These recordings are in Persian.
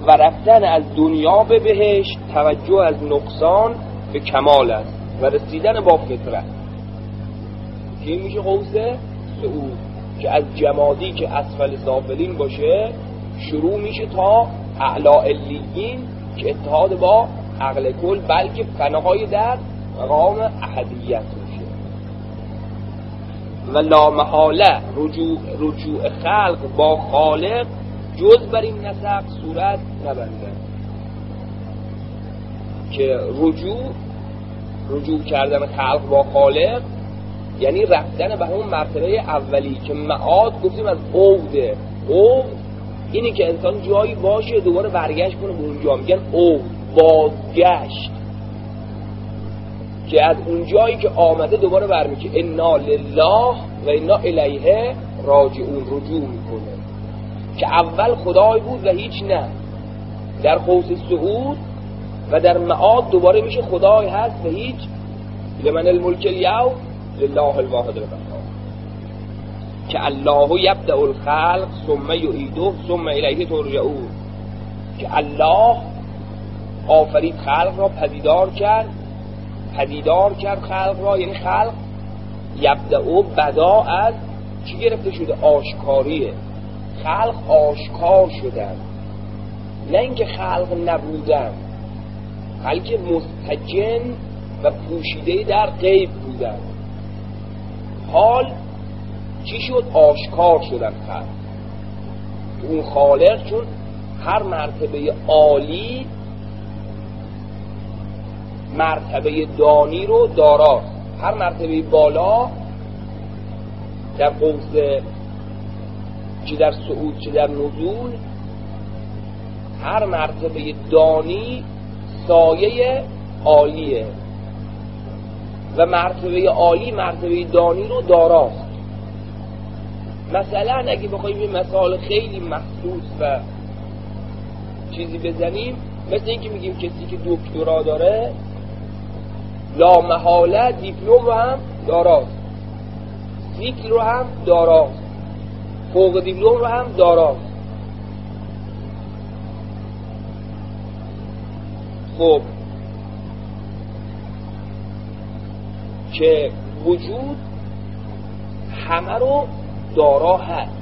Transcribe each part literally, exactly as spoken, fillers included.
و رفتن از دنیا به بهشت توجه از نقصان به کمال است و رسیدن با فطرت. که این میشه قوس صعود، که از جمادی که اسفل سافلین باشه شروع میشه تا اعلی علیین که اتحاد با عقل کل، بلکه فناهای در مقام احدیت میشه. و لا محاله رجوع, رجوع خلق با خالق جز بر این نسق صورت نبنده. که رجوع رجوع کردن خلق با خالق یعنی رفتن به همون مرتبه اولی که معاد گفتیم از عوده. عود اینی که انسان جایی باشه دوباره برگشت کنه به اونجا، میگن عود، بازگشت، که از اون جایی که آمده دوباره برمیگه. انا لله و انا الیه راجعون، رجوع میکنه. که اول خدای بود و هیچ نه، در قوس صعود و در معاد دوباره میشه خدای هست و هیچ. لمن الملک الیوم لله الواحد القهار. که الله یبدأ الخلق ثم یعیده ثم الیه ترجعون. که الله آفرید خلق را، پدیدار کرد پدیدار کرد خلق را، یعنی خلق یبدأ بدا از چی گرفته شده؟ آشکاریه. خلق آشکار شدن، نه اینکه خلق نبودن، بلکه مستجن و پوشیده در غیب بودن. حال چی شد؟ آشکار شدن خلق. اون خالق چون هر مرتبه عالی مرتبه دانی رو داراست، هر مرتبه بالا در قوس چه در صعود چه در نزول هر مرتبه دانی سایه عالیه و مرتبه عالی مرتبه دانی رو داراست. مثلا اگه بخوایم یه مثال خیلی مخصوص و چیزی بزنیم، مثل اینکه میگیم کسی که دکترا داره لا محاله دیپلم رو هم داراست، سیکل رو هم داراست، فوق دیپلم رو هم داراست. خب که وجود همه رو دارا هست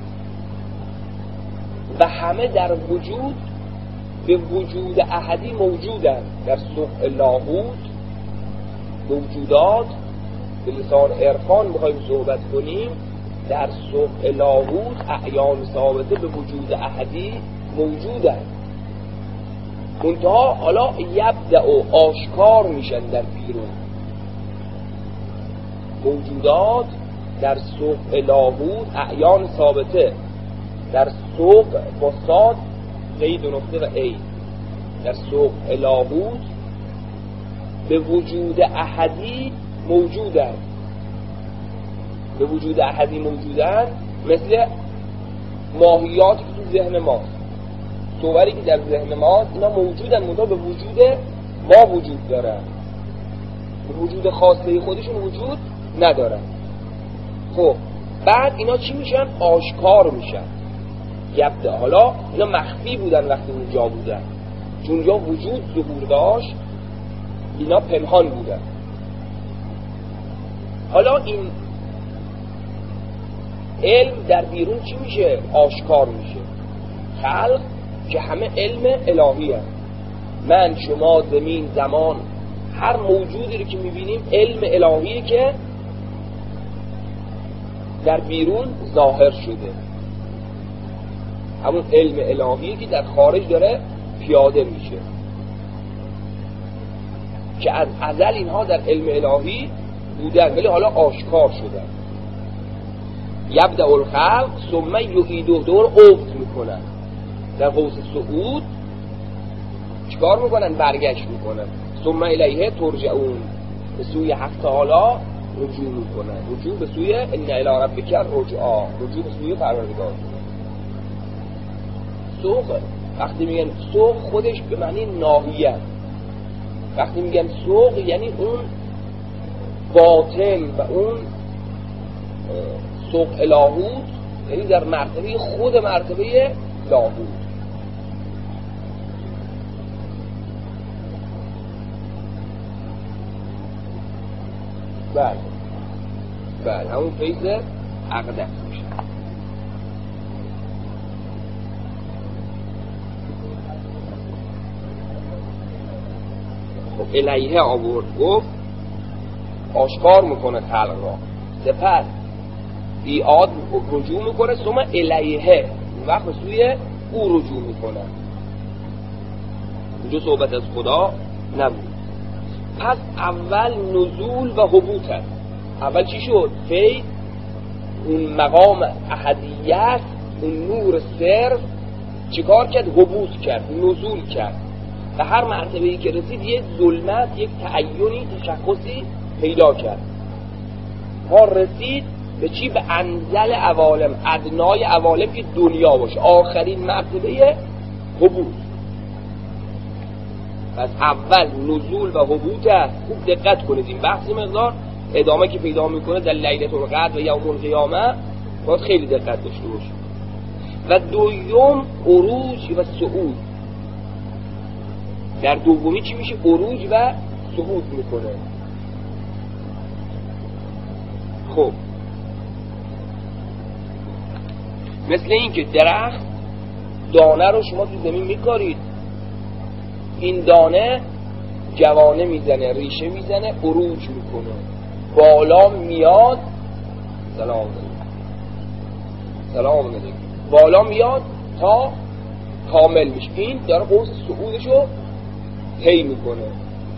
و همه در وجود به وجود احدی موجودن. در سوق لاهوت موجودات به لسان عرفان بخوایم صحبت کنیم، در سوق لاهوت اعیان ثابته به وجود احدی موجودن. منتها حالا یبدأ و آشکار میشن در بیرون. موجودات در سوق لاهوت اعیان ثابته، در سوق با صاد قید و نقطه و ای، در سوق لاهوت به وجود احدی موجودن. به وجود احدی موجودن مثل ماهیاتی که تو ذهن ماست، صوری که در ذهن ماست، اینا موجودن منتها به وجود ما وجود دارن، به وجود خاصه خودشون وجود ندارن. خب بعد اینا چی میشن؟ آشکار میشن. یبدأ، حالا اینا مخفی بودن وقتی اونجا بودن، چون اونجا وجود ظهور داشت، اینا پنهان بودن. حالا این علم در بیرون چی میشه؟ آشکار میشه. خلق که همه علم الهی هست. من، شما، زمین، زمان، هر موجودی رو که میبینیم علم الهیه که در بیرون ظاهر شده. همون علم الهیه که در خارج داره پیاده میشه، که از ازل اینها در علم الهی بودن ولی حالا آشکار شدن. یبدأ الخلق ثم یعیده، دور افت میکنن. در قوس صعود چیکار میکنن؟ برگشت میکنن. ثم الیه ترجعون، به سوی حق تعالی رجوع میکنن. رجوع به سوی ان الی ربک رجعا، رجوع به سوی پروردگار. سوق، وقتی میگن سوق خودش به معنی ناحیه، وقتی میگن سوق یعنی اون باطن و اون سوق لاهوت، یعنی در مرتبه خود مرتبه لاهوت. بله بله همون فیض اقدس میشه. خب الیه آورد گفت آشکار میکنه خلق را، سپس ایعاد رجوع میکنه، ثم الیه اون وقت سوی او رجوع میکنه. اونجا صحبت از خدا نبود. پس اول نزول و حبوط هست. اول چی شد؟ فیض، اون مقام احدیت، اون نور صرف چیکار کرد؟ حبوط کرد، نزول کرد و هر مرتبه‌ای که رسید یک ظلمت، یک تعینی، تشخصی پیدا کرد تا رسید به چی؟ به انزل عوالم، ادنای عوالم که دنیا باشه، آخرین مرتبه حبوط. پس اول نزول و حبوط هست. خوب دقت کنید این بحث مقدار ادامه که پیدا میکنه در لیلة القدر و یوم القیامه باید خیلی دقت داشته باشید. و دوم عروج و صعود. در دومی چی میشه؟ عروج و صعود میکنه. خب مثل این که درخت دانه رو شما تو زمین میکارید، این دانه جوانه میزنه، ریشه میزنه، عروج میکنه، بالا میاد، سلام علیکم سلام علیکم، بالا میاد تا کامل میشه. این داره قوس صعودشو طی میکنه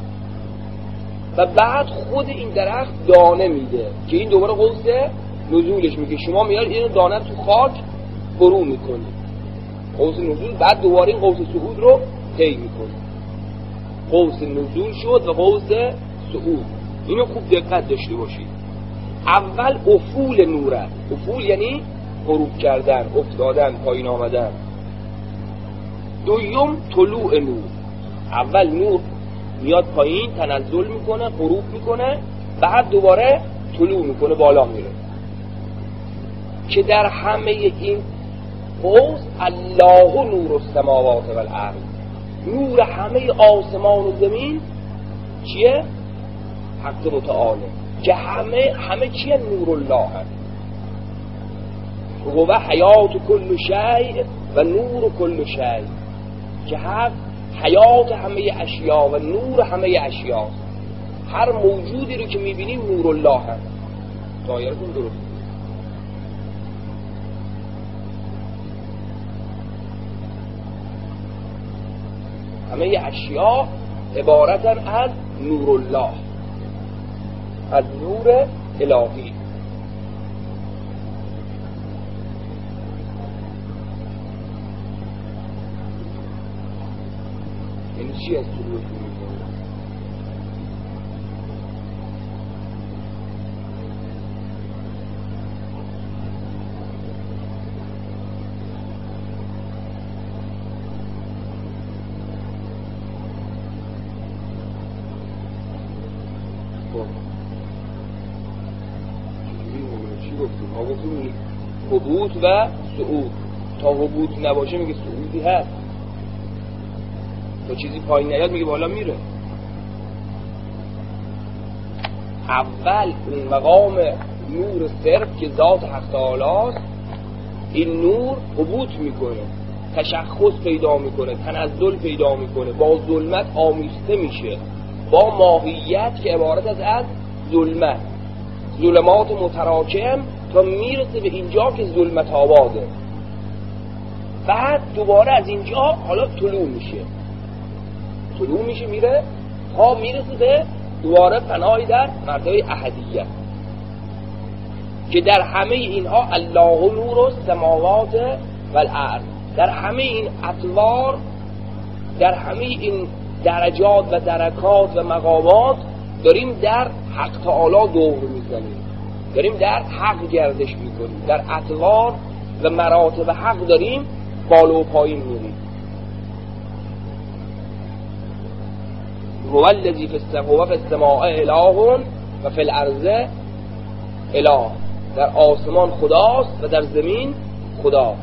و بعد خود این درخت دانه میده که این دوباره قوس نزولش میگه. شما میاد این دانه تو خاک فرو میکنید، قوس نزول، بعد دوباره این قوس صعود رو طی میکنید. قوس نزول شد و قوس صعود. اینو خوب دقت داشته باشید. اول افول نوره، افول یعنی غروب کردن، افتادن، پایین آمدن. دوم طلوع نور، اول نور میاد پایین، تنزل میکنه، غروب میکنه، بعد دوباره طلوع میکنه، بالا میره. که در همه این قوس الله نور السماوات والارض، نور همه آسمان و زمین چیه؟ حق متعاله. که همه همه چیه؟ نور الله هست. و حیات کل شیء و نور کل شیء، که حق حیات همه اشیا و نور همه اشیا. هر موجودی رو که میبینیم نور الله هست. دایرتون درست. همه اشیا عبارتن از نور الله، از نور الهی. یعنی چی از طلوع میکنه؟ حبوط و صعود. تا حبوط نباشه میگه صعودی هست، تا چیزی پایین نیاد میگه بالا میره. اول اون مقام نور صرف که ذات حق تعالی است، این نور حبوط میکنه، تشخص پیدا میکنه، تنزل پیدا میکنه، با ظلمت آمیخته میشه، با ماهیت که عبارت از از ظلمت، ظلمات متراکم، تا میرسه به اینجا که ظلمت آباده. بعد دوباره از اینجا حالا طلوع میشه، طلوع میشه میره تا میرسه به دوباره پناهی در مرتبه احدیت، که در همه اینها الله نور السماوات والارض. در همه این اطوار، در همه این درجات و درکات و مقامات داریم در حق تعالی دور میزنیم، داریم در حق گردش میکنیم، در اطوار و مراتب حق داریم بالا و پایین میریم. هو الذی فی السماء اله و فی الارض اله، در آسمان خداست و در زمین خداست.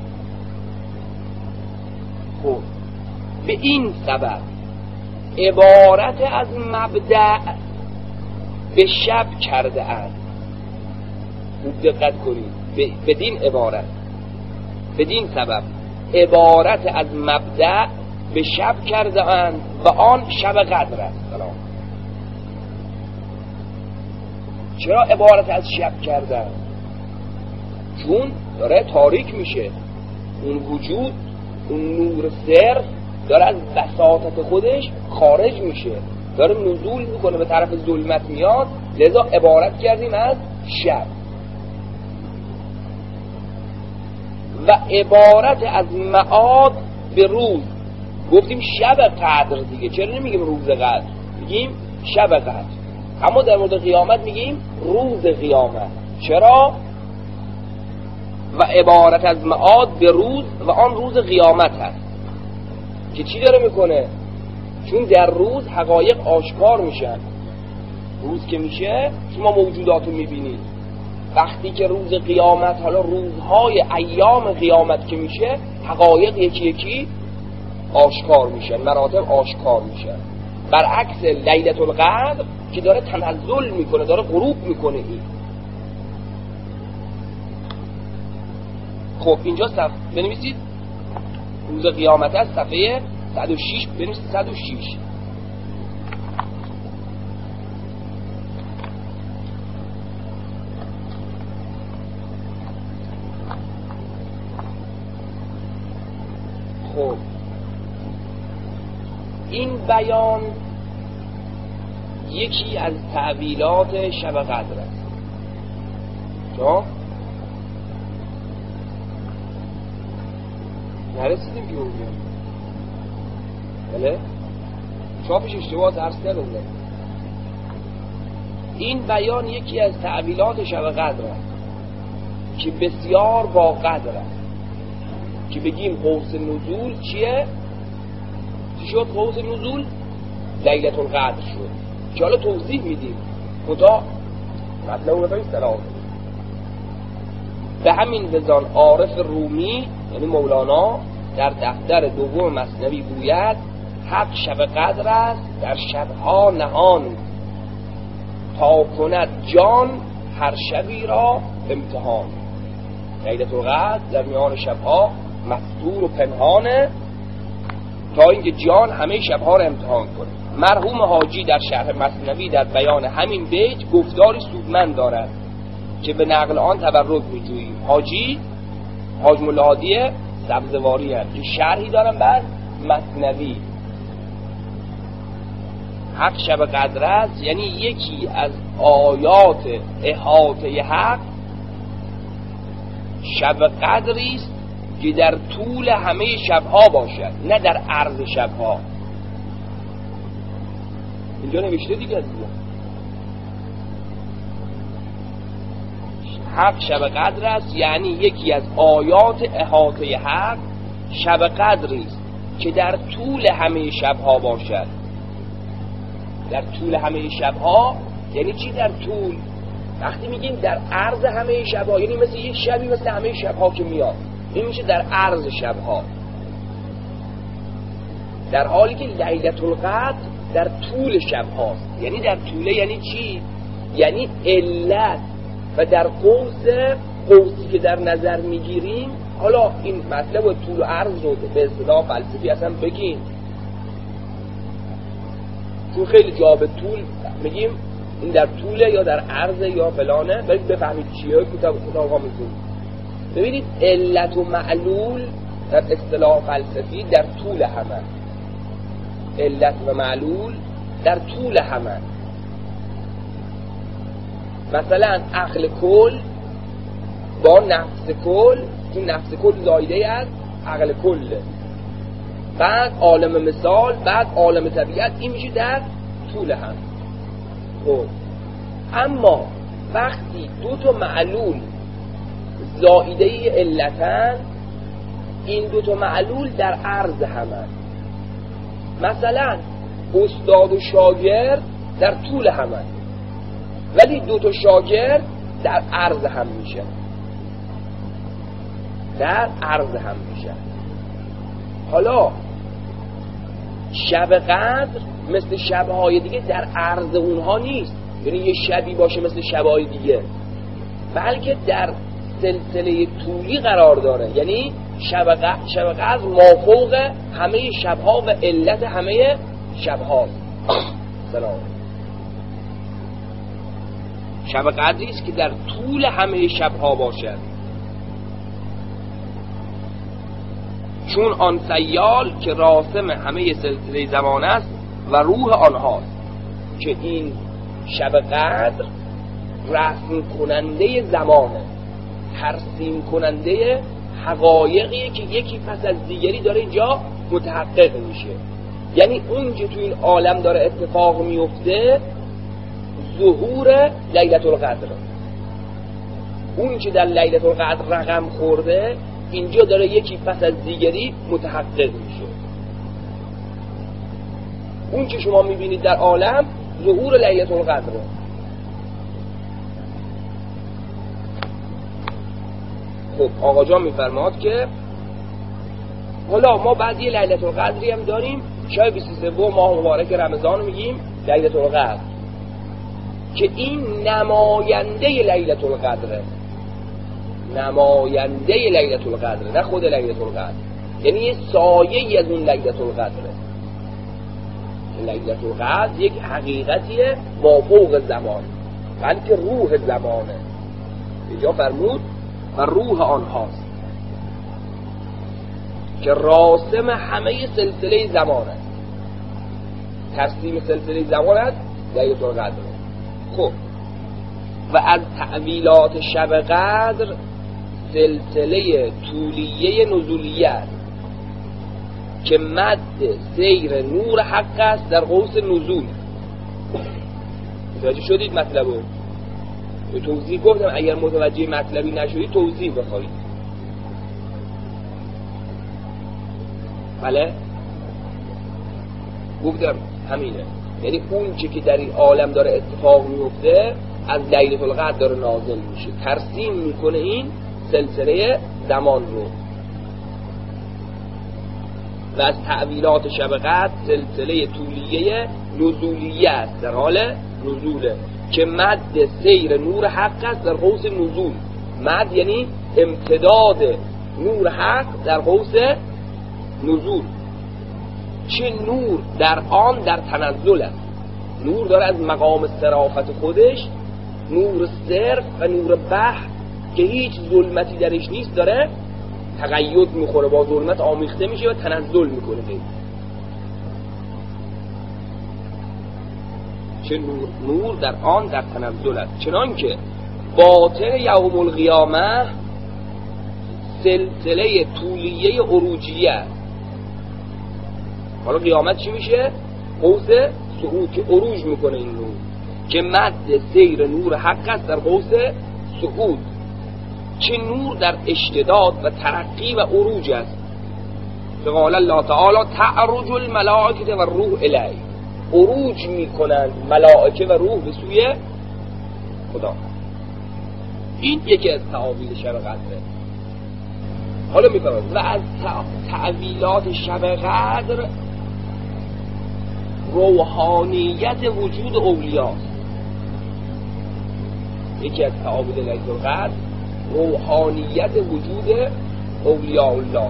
خب به این سبب عبارت از مبدأ به شب کرده اند. خوب دقت کنید، بدین عبارت، بدین سبب عبارت از مبدأ به شب کرده اند و آن شب قدر است. سلام. چرا عبارت از شب کردن؟ چون داره تاریک میشه، اون وجود، اون نور صرف داره از بساطت خودش خارج میشه، داره نزول میکنه به طرف ظلمت میاد، لذا عبارت کردیم از شب. و عبارت از معاد به روز، گفتیم شب قدر دیگه، چرا نمیگیم روز قدر؟ میگیم شب قدر. اما در مورد قیامت میگیم روز قیامت. چرا؟ و عبارت از معاد به روز و آن روز قیامت هست که چی داره میکنه؟ چون در روز حقایق آشکار میشن. روز که میشه شما موجودات رو میبینید. وقتی که روز قیامت، حالا روزهای ایام قیامت که میشه، حقایق یکی یکی آشکار میشن، مراتب آشکار میشن. برعکس لیلة القدر که داره تنزل میکنه، داره غروب میکنه. این خب اینجا صف بنویسید روز قیامت است، صفحه صد و شش بنویسید. صد و شش خب این بیان یکی از تعبیرات شب قدر است. چون نرسیدیم که اونجا بله چاپش اشتباه درس ندازه. این بیان یکی از تعبیرات شب قدر است که بسیار با قدر است. که بگیم قوس نزول چیه؟ چی شد قوس نزول؟ لیلة القدر شد که حالا توضیح میدیم. خدا مطلب رو بفهمید. سلام. به همین وزان عارف رومی یعنی مولانا در دفتر دوم مثنوی گوید حق شب قدر است در شبها نهان، تا کند جان هر شبی را امتحان. لیلة القدر در میان شبها مستور و پنهانه تا اینکه جان همه شبها را امتحان کنه. مرحوم حاجی در شرح مثنوی در بیان همین بیت گفتاری سودمند دارد که به نقل آن تبرک می‌جوییم. حاجی حاج مولا هادی سبزواری هست که شرحی دارن بر مثنوی. حق شب قدر است یعنی یکی از آیات احاطه حق شب قدری است که در طول همه شبها باشد، نه در عرض شبها. اینجا نوشته دیگه دیگه حق شب قدر است یعنی یکی از آیات احاطه حق شب قدری است که در طول همه شبها باشد. در طول همه شبها یعنی چی؟ در طول. وقتی میگیم در عرض همه شبها یعنی مثل یک شبی مثل همه شبها که میاد، این میشه در عرض شبها. در حالی که لیلة القدر در طول شبهاست. یعنی در طوله یعنی چی؟ یعنی علت. و در قوس قوسی که در نظر میگیریم، حالا این مطلب و طول و عرض رو به اصطلاح فلسفی اصلا بگیم، چون خیلی جا به طول میگیم این در طوله یا در عرض یا فلانه، برید بفهمید چیه کتاب کتاب ها میگیم. ببینید علت و معلول در اصطلاح فلسفی در طول همه. علت و معلول در طول همه. مثلا عقل کل با نفس کل، این نفس کل زایده از عقل کله، بعد عالم مثال، بعد عالم طبیعت، این میشه در طول هم. خب اما وقتی دو تا معلول زایده علتن، این دو تا معلول در عرض همن. مثلا استاد و شاگرد در طول همن، ولی دو تا شاگرد در عرض هم میشه، در عرض هم میشه. حالا شب قدر مثل شبهای دیگه در عرض اونها نیست، یعنی یه شبی باشه مثل شبای دیگه، بلکه در سلسله طولی قرار داره. یعنی شب قدر مافوق همه شبها و علت همه شبهاست. سلام. شب قدری است که در طول همه شبها باشد، چون آن سیال که راسم همه سلسله زمان است و روح آنهاست. که این شب قدر رسم کننده زمانه، ترسیم کننده حقایقیه که یکی پس از دیگری داره اینجا متحقق میشه. یعنی اون که تو این عالم داره اتفاق میفته ظهور لیلة القدر، اون که در لیلة القدر رقم خورده اینجا داره یکی پس از دیگری متحقق میشه. اون که شما میبینید در عالم ظهور لیلة القدر. خب آقا جان میفرماد که حالا ما بعد یه لیلة القدری هم داریم، شاید بیست و سوم ماه مبارک رمضان میگیم لیلة القدر، که این نماینده لیلة القدره، نماینده لیلة القدره، نه خود لیلة القدر. یعنی یه سایه از اون لیلة القدره. لیلة القدر یک حقیقتیه مافوق زمان، بلکه روح زمانه. اینجا فرمود و روح آنهاست که راسم همه سلسله زمان است. ترسیم سلسله زمان است لیلة القدر. خب و از تعویلات شب قدر سلسله طولیه نزولیه است که مد سیر نور حق است در قوس نزول. متوجه شدید مطلبو؟ توضیح گفتم، اگر متوجه مطلبی نشدید توضیح بخواید. بله گفتم همینه. یعنی اون چی که در این عالم داره اتفاق میفته از لیلة القدر داره نازل میشه، ترسیم میکنه این سلسله زمان رو. و از تعویلات شب قدر سلسله طولیه نزولیه است، در حال نزوله، که مد سیر نور حق است در قوس نزول. مد یعنی امتداد نور حق در قوس نزول. چه نور در آن در تنزل است. نور داره از مقام صرافت خودش، نور صرف و نور بحر که هیچ ظلمتی درش نیست، داره تقید میخوره، با ظلمت آمیخته میشه و تنزل میکنه. چه نور, نور در آن در تنزل است، چنان که باطن یوم القیامه سلسله طولیه عروجیه است. حالا قیامت چی میشه؟ قوس صعود که عروج میکنه این نور، که مد سیر نور حق است در قوس صعود. چه نور در اشتداد و ترقی و عروج است. قال الله تعالی تعرج الملائکه و روح الیه، عروج میکنند ملائکه و روح به سوی خدا. این یکی از تعاویل شب قدره. حالا میفرماید و از تعویلات شب قدر روحانیت وجود اولیاست. یکی از تعاویل لیلة القدر روحانیت وجود اولیاء الله.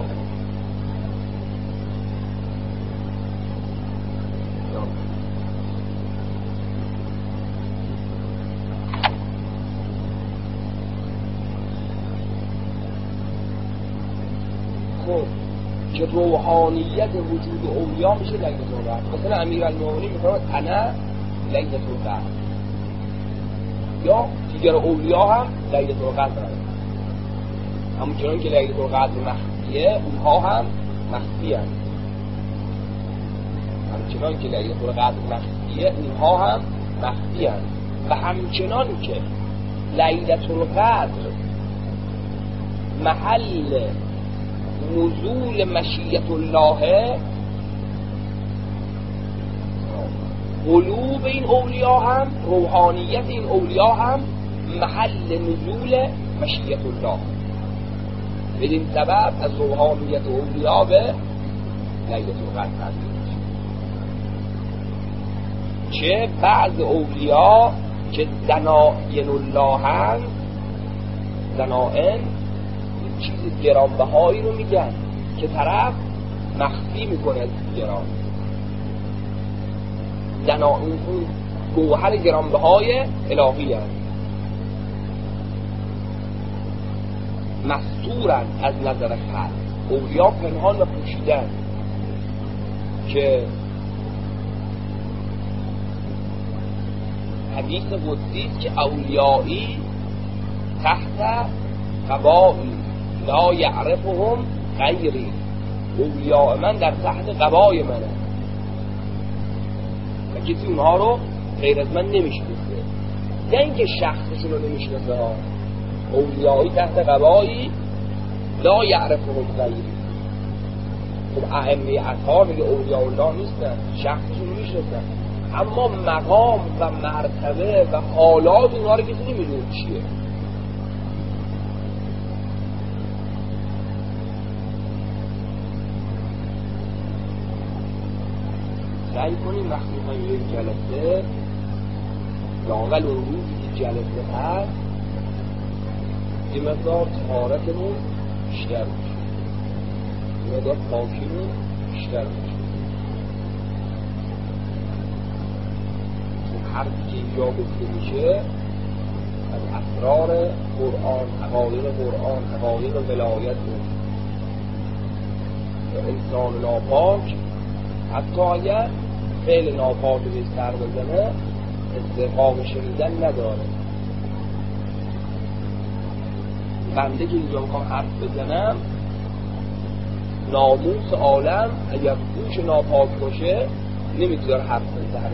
خب که روحانیت وجود اولیاء میشه لیلة القدر. مثلا امیرالمومنین میفرماد انا لیلة القدر، یا دیگر اولیاء هم لیلة القدر هست. همونچنان که لیلة القدر مخفیه اونها هم مخفی هست. همچنان که لیلة القدر مخفیه اونها هم مخفی هست. و همچنان که لیلة القدر محل نزول مشیت الله، قلوب این اولیاء هم، روحانیت این اولیاء هم محل نزول مشیت الله. بدین سبب از روحانیت اولیاء به لیلة القدر تبدیل میشه. چه بعض اولیاء که دناین الله هم دنائن چیز گرانبهایی رو میگن که طرف مخفی میکنه از دیگران. دنائن اون گوهر گرانبهای الهی هست، مستورن از نظر خلق. اولیا پنهان و پوشیدن که حدیث قدسی است که اولیایی تحت قبایی لا یعرفهم غیری. اولیاء من در تحت قبای منه و کسی اونها رو غیر از من نمیشناسه. نه اینکه شخصشون رو نمیشناسه ها، اولیایی تحت قبایی لا یعرفهم غیری. خب ائمه اطهار میگه اولیاء الله نیستن، شخصشون رو میشناسن، اما مقام و مرتبه و حالات اونها رو کسی نمیدونه چیه. سعی کنیم وقتی میخوایم یک جلسه لااقل اون روزی که جلسه هست یه مقدار طهارتمون بیشتر باشه، یه مقدار پاکیمون بیشتر باشه. حرفی که اینجا گفته میشه از اسرار قرآن، حقایق قرآن، حقایق ولایت انسان ناپاک حتی اگر فعل ناپاک به سر بزنه استحقاق شنیدن نداره. بنده که اینجا میخوام حرف بزنم، ناموس عالم اگر گوش ناپاک باشه نمیتونه حرف بزنه.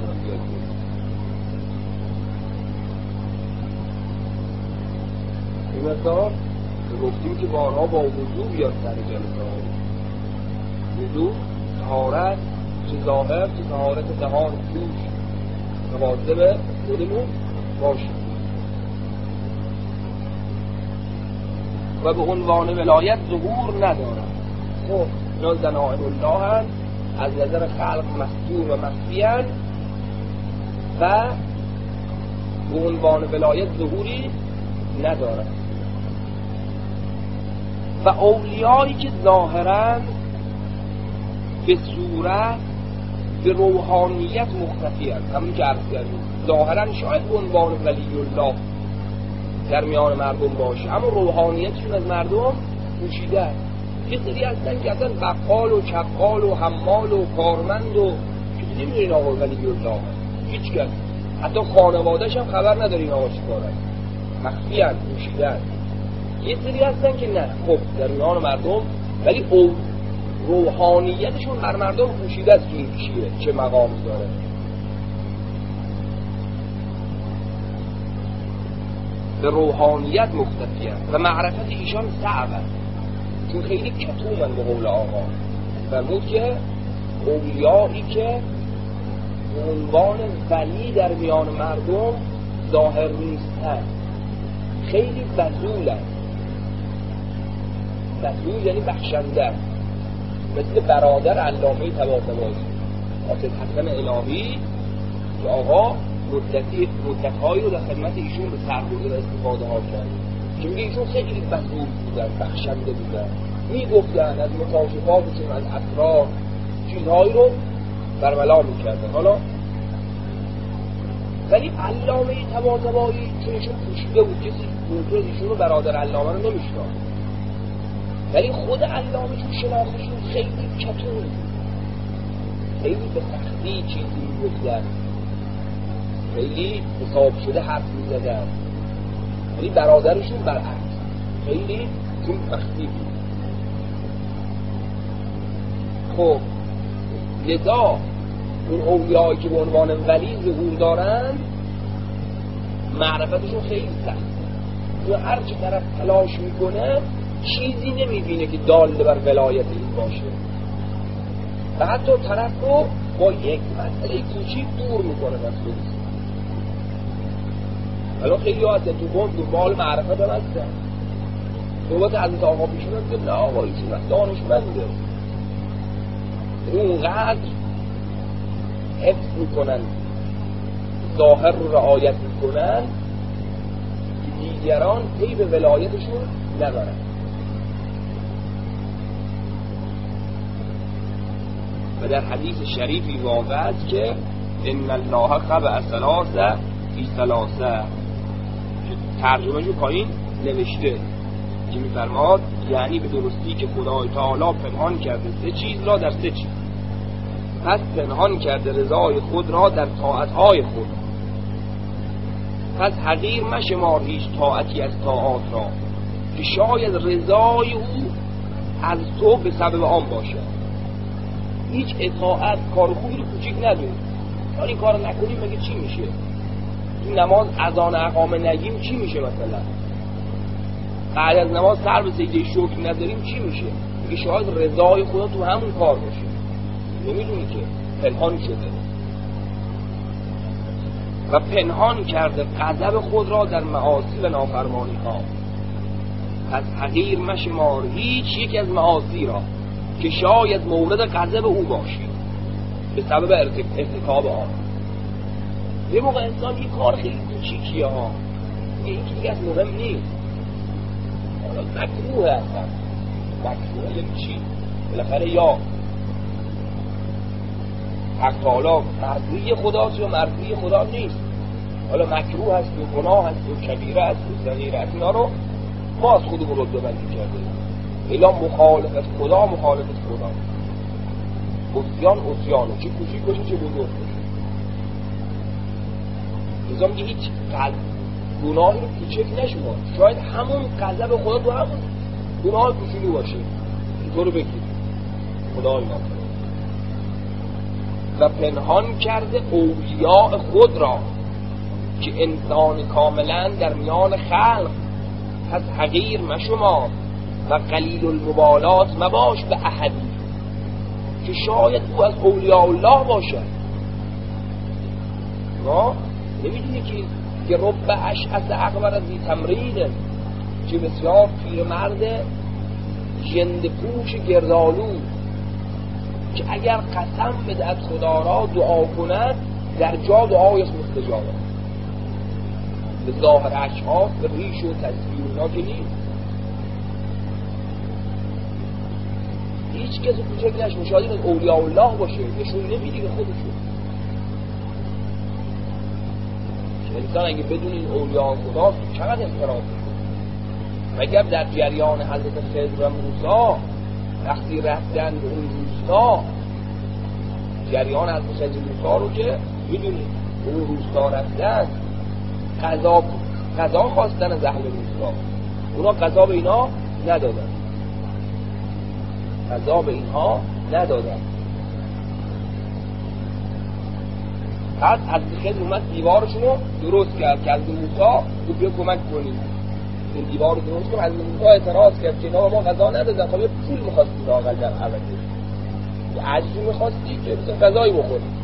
این مقدار گفتیم که بارها با وضو بیاد سر جلسه ها. وضو طهارت چه ظاهر چه طهارت دهان گوش مواظب خودمون باشیم و به عنوان ولایت ظهور ندارن. خب اینا دنائن الله هم از نظر خلق مستور و مخفی‌اند و به عنوان ولایت ظهوری ندارن. و اولیایی که ظاهراً به صورت به روحانیت مختفی هست، همون که عرض کردیم ظاهراً شاید به عنوان ولی الله در میان مردم باشه اما روحانیتشون از مردم پوشیده است. یه سری هستن که اصلا بقال و چقال و حمال و کارمند و کسی نمیدونه این آقا ولی الله هیچ کس، حتی خانواده‌اش هم خبر نداره این آقا چی کاره، مخفی هست، پوشیده است. یه سری هستن که نه، خب در میان مردم ولی او روحانیتشون بر مردم پوشیده است که این چیه، چه مقام داره. به روحانیت مختفی هست و معرفت ایشان صعب است چون خیلی کتومن به قول آقا. فرمود که اولیایی که به عنوان ولی در میان مردم ظاهر نیستن خیلی بذولن. بذول یعنی بخشنده، مثل برادر علامه طباطبایی حافظ حسن الهی که آقا مدتی مدت‌هایی رو در خدمت ایشون به سر برده و استفاده ها کرد که میگه ایشون خیلی بذول بودن، بخشنده بودن، میگفتن از مکاشفاتشون از اسرار چیزهایی رو برملا میکردن. حالا ولی علامه طباطبایی چون ایشون پوشیده بود کسی موضوع ایشون رو برادر علامه رو نمیشناخت، ولی خود علامه چون شناختشون خیلی کتون بود، خیلی به سختی چیزی میگفتن، خیلی حساب شده حرف میزدن، ولی برادرشون برعکس خیلی چون مخفی بود. خب لذا اون اولیایی که به عنوان ولی ظهور دارن معرفتشون خیلی سخت، تو هر چه طرف تلاش میکنه چیزی نمیبینه که دال بر ولایت این باشه و حتی طرف رو با یک مسئله کوچیک دور میکنه از خودش. الان خیلی ها هستن تو بند دنبال معرفت هم هستن، صحبت حضرت آقا پیشون هم که نه آقا ایشون از دانشمنده، اونقدر حفظ میکنن ظاهر رو رعایت میکنن دیگران پی به ولایتشون ندارن. و در حدیث شریفی واقع است که ان الله خبأ ثلاثه فی ثلاثه، که ترجمه جو پایین نوشته که میفرماد یعنی به درستی که خدای تعالی پنهان کرده سه چیز را در سه چیز، پس پنهان کرده رضای خود را در طاعتهای خود، پس حقیر مشمار هیچ طاعتی از طاعات را که شاید رضای او از تو به سبب آن باشد. هیچ اطاعت کار خوبی رو کوچیک ندونی، تا این کار نکنیم مگه چی میشه؟ این نماز اذان اقامه نگیم چی میشه؟ مثلا بعد از نماز سر به سجده شکر نداریم چی میشه؟ میگه شاید رضای خدا تو همون کار باشه. نمیدونی که پنهان شده و پنهان کرده غضب خود را در معاصی و نافرمانی ها، پس حقیر مشمار هیچ یک از معاصی را که شاید مورد غضب او باشی به سبب ارتکاب آن. یه موقع انسان یه کار خیلی کوچیکیه ها، یکی دیگه از مهم نیست، حالا مکروه هستن. مکروه یعنی چی؟ بالاخره یا حق تعالی مرضی خداست یا مرضی خدا نیست. حالا مکروه هست و گناه هست و کبیره هست و صغیره هست، اینا رو ما از خودمون رو بندی کرده. الا مخالفت خدا مخالفت خدا، عصیان عصیانه، چه کوچیک باشه چه بزرگ باشه. لذا میگه هیچ گناهی رو کوچک نشما، شاید همون غضب خدا تو همون گناه کوچولو باشه، تو رو بگیر خدا اینا. و پنهان کرده اولیاء خود را که انسان کاملا در میان خلق، پس حقیر مشما و قلیل المبالات مباش به احدی، که شاید او از اولیاء الله باشد. ما نمیدونی که که رب اشعث اغبر از این تمرین، که بسیار پیرمرد ژنده پوش گردالو که اگر قسم بدهد خدا را دعا کند در جا دعایش مستجابه. به ظاهر اشخاص به ریش و تصویر اونا که نیست. هیچ کسی کوچک نشون، شاید از اولیاء الله باشه، نشون نمیدی به خودشون. انسان اگه بدون این اولیاء خدا چقدر انحراف میکنه. مگر در جریان حضرت خضر و موسی وقتی رفتن به اون روستا، جریان حضرت خضر و موسی رو که میدونید اون روستا رفتن قضا قضا خواستن از اهل روستا، اونا قضا به اینا ندادن، قضا به اینها ندادن. بعد از خیلی اومد دیوارشون رو درست کرد که از موسی تو بیا کمک کنید این دیوار رو درست کنید. از موسی اعتراض کرد که اینا ما قضا ندادن، خب یه پول میخواستید آقل در عوضی، یه عجزی میخواستی که مثل قضایی بخورید.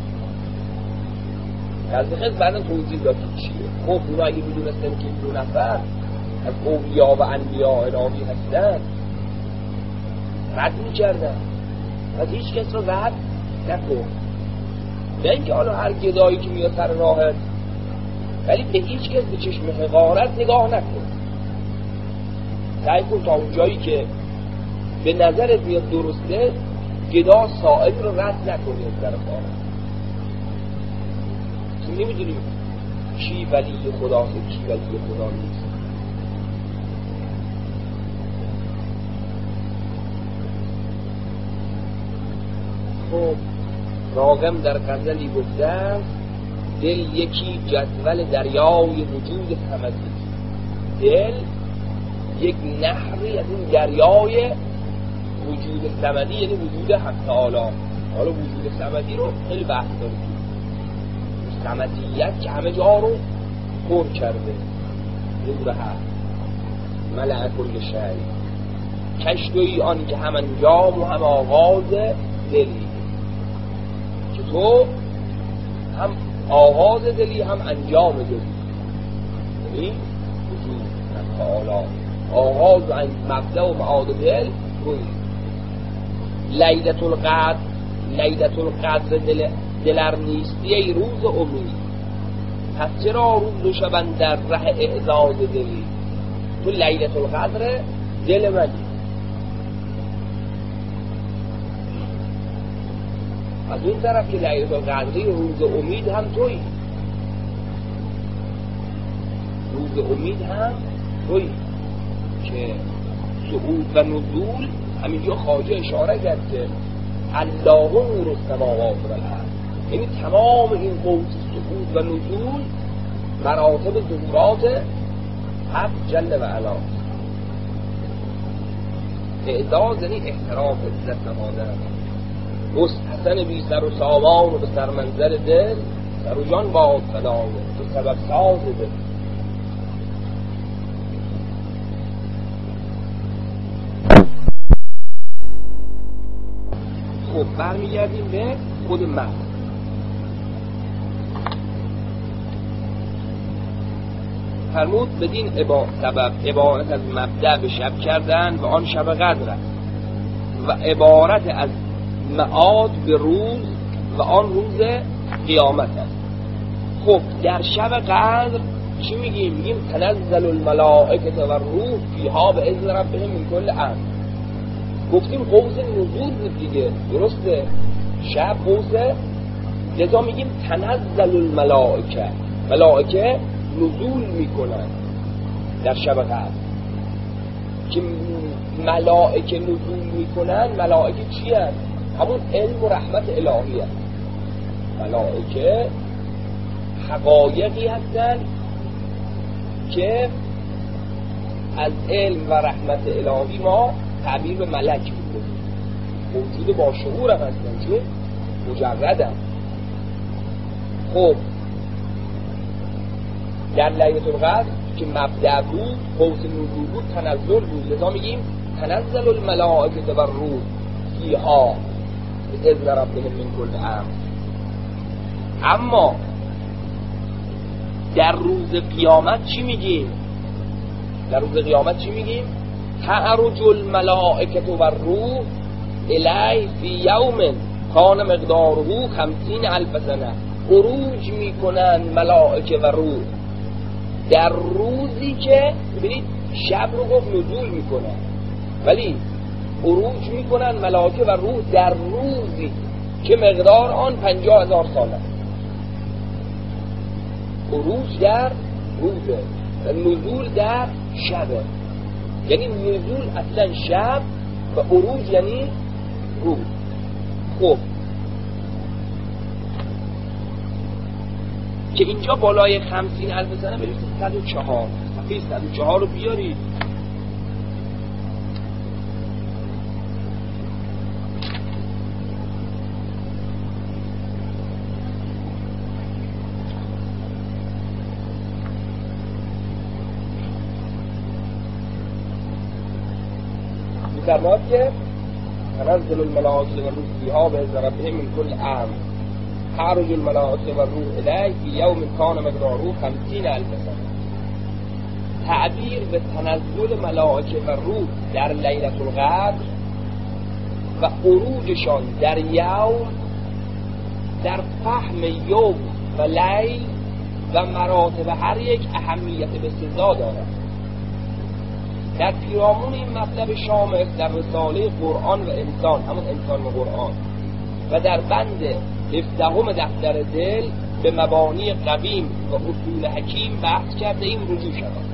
از خیلی بعدا توضیح داد که چیه. خب اونا اگه میدونستن که این دو نفر از اولیاء و انبیاء الهی هستن رد میکردن، از هیچ کس رو رد نکن. نه اینکه حالا هر گدایی که میاد سر راهت، ولی به هیچ کس به چشم حقارت نگاه نکن. سعی کن تا اون جایی که به نظرت میاد درسته گدا سائل رو رد نکنی از طرف آن. چون نمیدونیم کی ولی خداست کی ولی خدا نیست. خب راغم در غزلی گفته است دل یکی جدول دریای وجود صمدی. دل یک نهری از این دریای وجود صمدی، یعنی وجود حق تعالی. حالا وجود صمدی رو خیلی بحث داریم، صمدیت که همه جا رو پر کرده، نور حق ملع کل شیء، کشتوی آن که هم انجام و هم آغاز دلی، که تو هم آغاز دلی هم انجام دلی، یعنی وجود تعالی آغاز و مبدأ و معاد دل توی. لیلة القدر لیلة القدر دل دلر نیستی ای روز امید، پس چرا روز و شبن در ره اعزاز دلی؟ تو لیلة القدر دل منی. از اون طرف که لیلة القدر روز امید هم تویی، روز امید هم تویی که صعود و نزول همینجا خواجه اشاره کرد که الله نور السماوات و الارض، یعنی تمام این قوس صعود و نزول مراتب ظهورات حق جل و علا. اعزاز یعنی احترام، عزت نهادن. مستحسن بی سر و سامان و به سر منظر دل، سر و جان باد فدای تو سبب ساز دل. خب برمیگردیم به خود متن. فرمود بدین عبا سبب عبارت از مبدأ به شب کردن و آن شب قدر است و عبارت از معاد به روز و آن روز قیامت است. خب در شب قدر چی میگیم؟ میگیم تنزل الملائکه و الروح فیها باذن ربهم من کل امر. گفتیم قوس نزول بود دیگه، درسته؟ شب قوسه، لذا میگیم تنزل الملائکه، ملائکه نزول میکنن در شب قدر. که ملائکه نزول میکنن، ملائکه چی هست؟ همون علم و رحمت الهی هست. ملائکه حقایقی هستن که از علم و رحمت الهی ما تعبیر به ملک میکنیم. موجود با شعور هم هستن چون مجردن. خب در لیلة القدر که مبدأ بود، قوس نزول بود، تنزل بود، لذا میگیم تنزل الملائکه و الروح فیها باذن ربهم من کل امر. اما در روز قیامت چی میگیم؟ در روز قیامت چی میگیم؟ تعرج الملائکه و الروح الی فی یوم کان مقداره خمسین الف سنه. عروج میکنن ملائکه و روح در روزی که، ببینید شب رو گفت نزول میکنن، ولی عروج میکنن ملائکه و روح در روزی که مقدار آن پنجاه هزار ساله. عروج در روزه، نزول در شبه. یعنی نزول اصلا شب و عروج یعنی روز. خب که اینجا بالای خمسین الف سنه برید صد و چهار، صفحه صد و چهار رو بیارید. می‌فرماد که تنزل الملائکه و الروح فیها باذن ربهم من کل امر. تعرج الملائکه و الروح الی فی یوم کان مقداره خمسین الف سنه. تعبیر به تنزل ملائکه و روح در لیلة القدر و عروجشان در یوم در فهم یوم و لیل و مراتب هر یک اهمیت بسزا دارد. در پیرامون این مطلب شامل در رساله قرآن و انسان، همون انسان و قرآن، و در بند هفدهم دفتر دل به مبانی قویم و اصول حکیم بحث کرده این رجوع شود.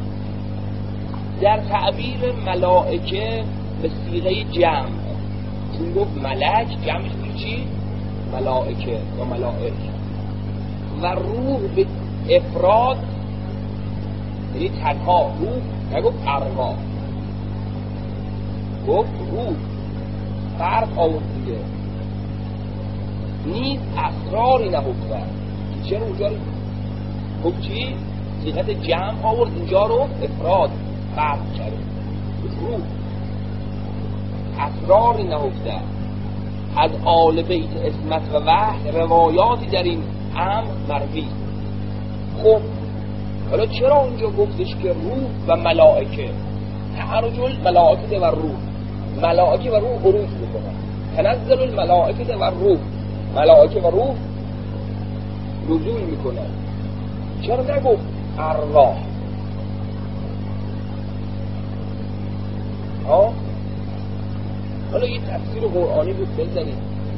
در تعبیر ملائکه به صیغه جمع، چون گفت ملک جمعش میشه چی؟ ملائکه یا ملائک. و روح به افراد یعنی تنها، روح نگفت ارواح، گفت روح، فرق آورد دیگه. نیز اسراری نهفته. چرا اونجا رو گفت چی؟ صیغت جمع آورد، اینجا رو افراد فرق کرد. روح اسراری نهفته. از آل بیت اسمت و وحی روایاتی در این امر مروی. خب حالا چرا اونجا گفتش که روح و ملائکه؟ تعرج الملائکه و روح، ملائکه و روح عروج میکنن. تنزل الملائکه و روح، ملائکه و روح نزول میکنن. چرا نگفت ارواح؟ ها حالا یه تفسیر قرآنی بود بزنید.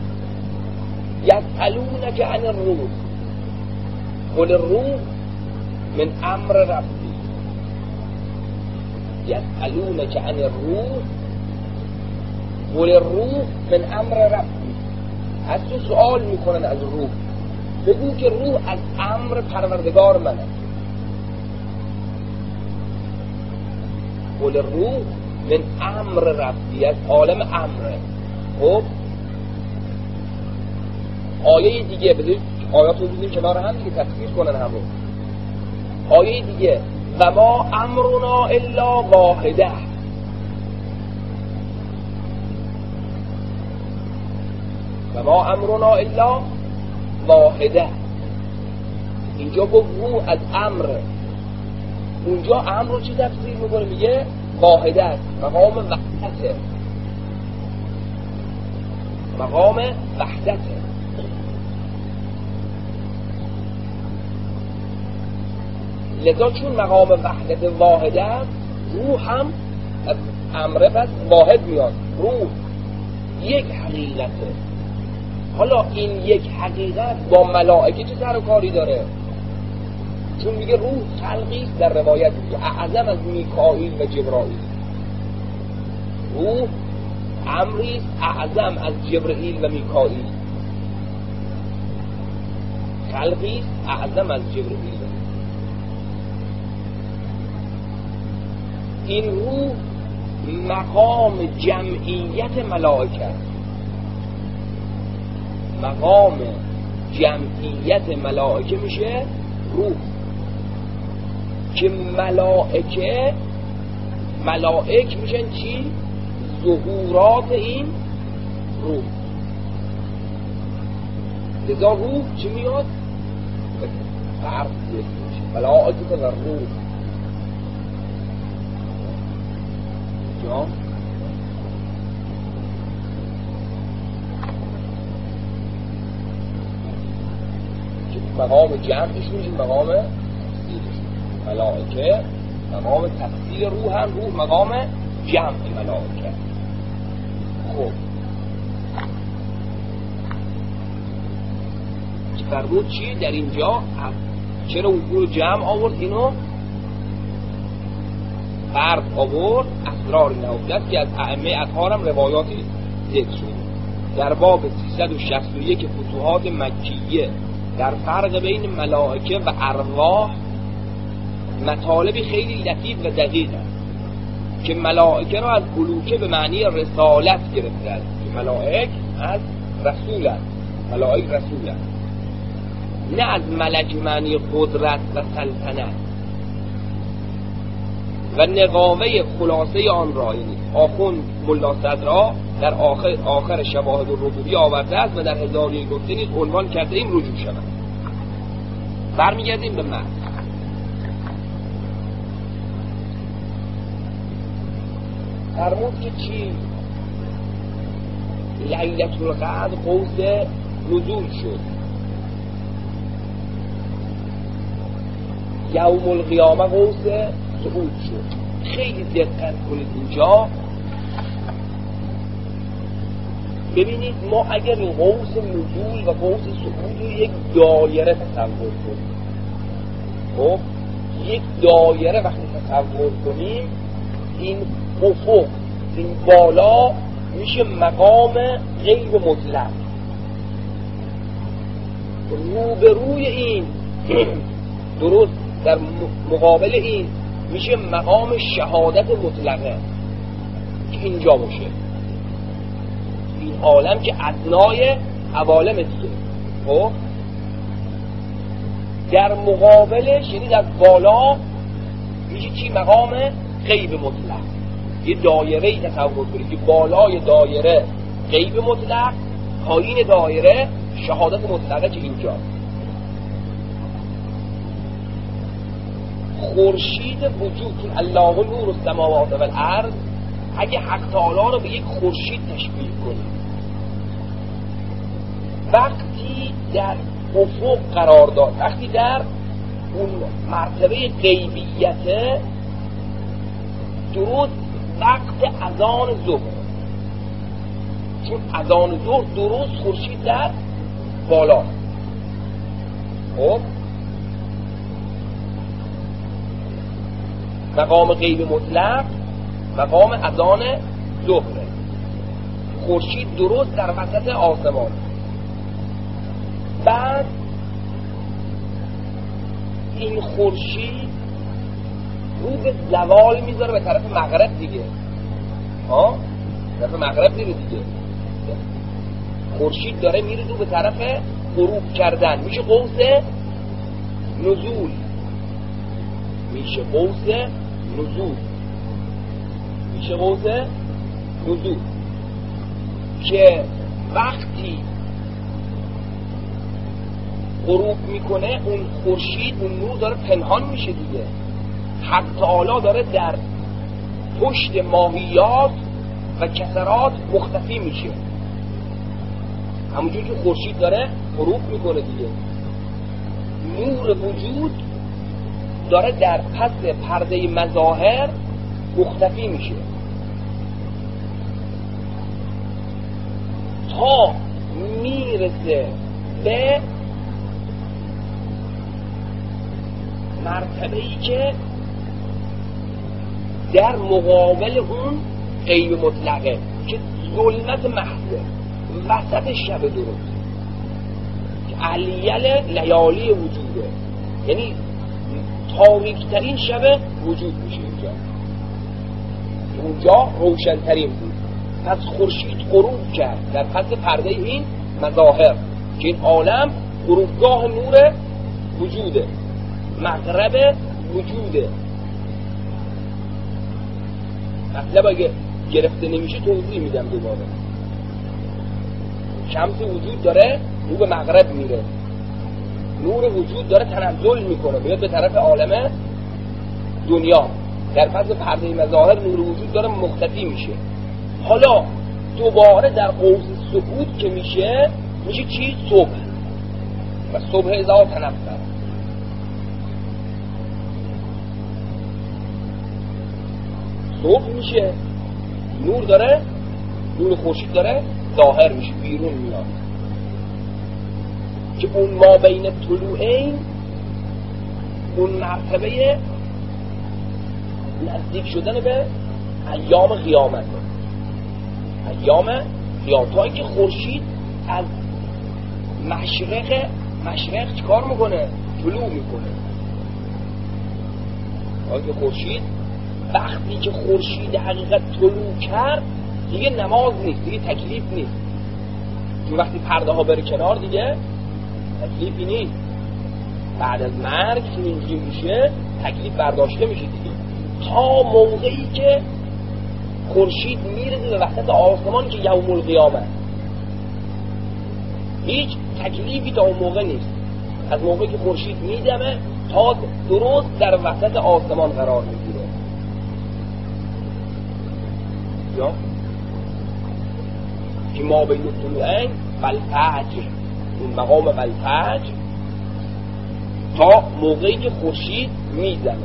یسألونک عن الروح قل الروح من امر ربی. یسألونک عن الروح قل الروح من امر ربی. از تو سوال میکنن از روح، بگو که روح از امر پروردگار منه. قل الروح من امر ربی، از عالم امره. خب آیه دیگه بذارید آیات رو بودیم کنار هم دیگه تفسیر کنن همون. آیه دیگه و ما امرنا الا واحده. و ما امرنا الا واحده. اینجا گفت روح از امر، اونجا امر رو چی تفسیر میکنه؟ میگه واحده است، مقام وحدته، مقام وحدته. لذا چون مقام وحدت واحده است، روح هم از امره پس واحد میاد. روح یک حقیقته. حالا این یک حقیقت با ملائکه چه سر و کاری داره؟ چون میگه روح خلقی در روایت میگه اعظم از میکائیل و جبرائیل. روح امری اعظم از جبرائیل و میکائیل، خلقی اعظم از جبرائیل. این روح مقام جمعیت ملائکه، مقام جمعیت ملائکه میشه روح. که ملائکه ملائک میشن چی؟ ظهورات این روح. لذا روح چی میاد؟ فرق میشه ملائکه و روح. جا مقام جمعشون این مقام تفسیرشون. ملائکه مقام تفسیر روح، هم روح مقام جمع ملائکه. خب فرمود چی در اینجا؟ چرا اون جمع آورد؟ اینو فرد آورد اسرار نهفته که از ائمه اطهار هم روایاتی ذکر شد. در باب سیصد و شصت و یک فتوحات مکیه در فرق بین ملائکه و ارواح مطالبی خیلی لطیف و دقیق است که ملائکه را از ملوکه به معنی رسالت گرفته است که ملائک از رسول است، ملائک رسول است، نه از ملک معنی قدرت و سلطنت. و نقاوه خلاصه آن را یعنی آخوند ملا صدرا در آخر آخر شواهد الربوبیه آورده است و در هزاریه گفته نیز عنوان کرده ایم رجوع شود. برمیگردیم به متن. فرمود که چی؟ لیلة القدر قوس نزول شد، یوم القیامه قوس صعود شد. خیلی دقت کنید اینجا ببینید. ما اگر این قوس نزول و قوس صعود رو یک دایره تصور کنیم، خب یک دایره وقتی تصور کنیم، این افق این بالا میشه مقام غیب مطلق، روبروی این درست در مقابل این میشه مقام شهادت مطلقه که اینجا باشه. این عالم که ادنای عوالم دیگه، خب در مقابلش یعنی در بالا میشه چی؟ مقام غیب مطلق. یه دایره ای تصور کنید که بالای دایره غیب مطلق، پایین دایره شهادت مطلقه که اینجا. خورشید وجود که الله نور السماوات و الارض، اگه حق تعالی رو به یک خورشید تشبیه کنیم، وقتی در افق قرار داد، وقتی در اون مرتبه غیبیت درست وقت اذان ظهر، چون اذان ظهر درست خورشید در بالا. خب مقام غیب مطلق مقام اذان ظهره، خورشید درست در وسط آسمان. بعد این خورشید رو به زوال میذاره به طرف مغرب دیگه، ها طرف مغرب میره دیگه. خورشید داره میره رو به طرف غروب کردن، میشه قوس نزول، میشه قوس نزول میشه قوس نزول که وقتی غروب میکنه اون خورشید اون نور داره پنهان میشه دیگه. حق تعالی داره در پشت ماهیات و کسرات مختفی میشه، همونجور که خورشید داره غروب میکنه دیگه. نور وجود داره در پس پرده مظاهر مختفی میشه تا میرسه به مرتبه‌ای که در مقابل اون غیب مطلقه که ظلمت محضه وسط شب درست که علیل لیالی وجوده، یعنی تاریکترین شب وجود میشه اینجا، اونجا روشنترین بود. پس خورشید غروب کرد در پس پرده این مظاهر که این عالم غروبگاه نور وجوده، مغرب وجوده. مطلب اگه گرفته نمیشه توضیح میدم دوباره. شمس وجود داره رو به مغرب میره، نور وجود داره تنزل میکنه میاد به طرف عالم دنیا، در پس پرده مظاهر نور وجود داره مختفی میشه. حالا دوباره در قوس سکوت که میشه میشه چی؟ صبح. و صبح اذا تنفر، صبح میشه، نور داره نور خورشید داره ظاهر میشه بیرون میاد که اون ما بین طلوعین اون مرتبه نزدیک شدن به ایام قیامت. ایام قیامت که خورشید از مشرق مشرق چیکار میکنه؟ طلوع میکنه. که خورشید وقتی که خورشید حقیقت طلوع کرد دیگه نماز نیست، دیگه تکلیف نیست، چون وقتی پرده ها بره کنار دیگه تکلیفی نیست. بعد از مرگ که اینجوری میشه تکلیف برداشته میشه دیگه، تا موقعی که خورشید میرسه به وسط آسمان که یوم القیامه هیچ تکلیفی تا اون موقع نیست. از موقعی که خورشید میدمه تا درست در وسط آسمان قرار میگیره. یا که ما بین الطلوعین والفجر، اون مقام والفجر تا موقعی که خورشید میزنه.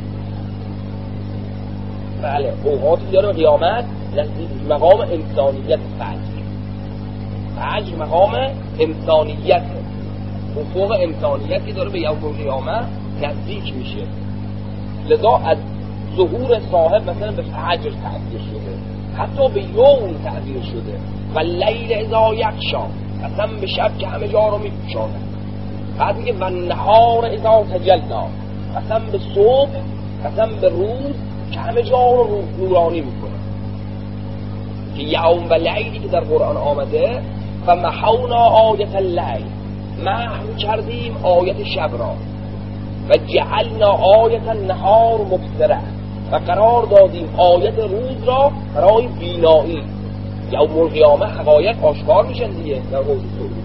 بله اوقاتی داره قیامت نزدیک مقام انسانیت فجر. فجر مقام انسانیت، اون فوق انسانیتی داره به یوم القیامه نزدیک میشه. لذا از ظهور صاحب مثلا به فجر تعبیر شده، حتی به یوم تعبیر شده. و لیل اذا یغشا، قسم به شب که همه جا رو میپوشاند. بعد میگه و نهار اذا تجلی، قسم به صبح، قسم به روز که همه جا رو نورانی میکنه. که یوم و لیلی که در قرآن آمده و محونا آیت اللیل، محو کردیم آیت شب را، و جعلنا آیت النهار مبصره، و قرار دادیم آیت روز را برای بینایی. یوم القیامه حقایق آشکار میشن دیگه در روز صبح،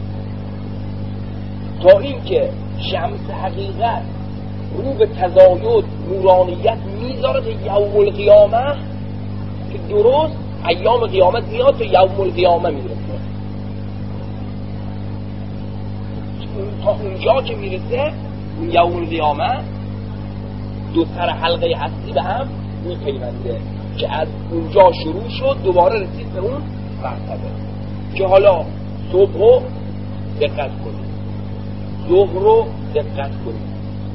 تا این که شمس حقیقت رو به تزاید نورانیت میذاره تا یوم القیامه که درست ایام قیامت میاد تا یوم القیامه میرسه. تا اونجا که میرسه اون یوم القیامت دو سر حلقه هستی به هم میپیونده که از اونجا شروع شد دوباره رسید به اون مرتبه که حالا صبح رو دقت کنید، ظهر رو دقت کنید،